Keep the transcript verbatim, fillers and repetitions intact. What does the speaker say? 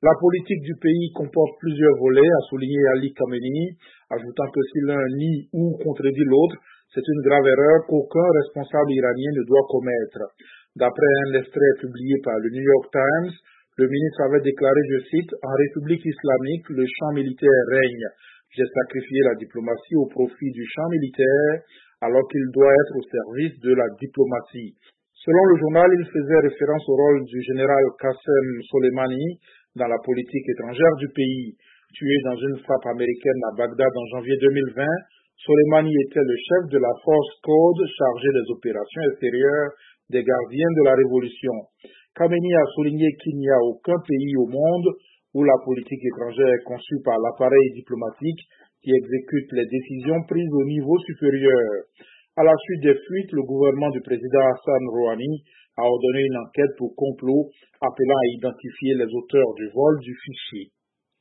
La politique du pays comporte plusieurs volets, a souligné Ali Khamenei, ajoutant que si l'un nie ou contredit l'autre, c'est une grave erreur qu'aucun responsable iranien ne doit commettre. D'après un extrait publié par le New York Times, le ministre avait déclaré, je cite, « En République islamique, le champ militaire règne. J'ai sacrifié la diplomatie au profit du champ militaire alors qu'il doit être au service de la diplomatie. » Selon le journal, il faisait référence au rôle du général Qassem Soleimani dans la politique étrangère du pays. Tué dans une frappe américaine à Bagdad en janvier deux mille vingt, Soleimani était le chef de la force Quds chargée des opérations extérieures des gardiens de la révolution. Khamenei a souligné qu'il n'y a aucun pays au monde où la politique étrangère est conçue par l'appareil diplomatique qui exécute les décisions prises au niveau supérieur. À la suite des fuites, le gouvernement du président Hassan Rouhani a ordonné une enquête pour complot appelant à identifier les auteurs du vol du fichier.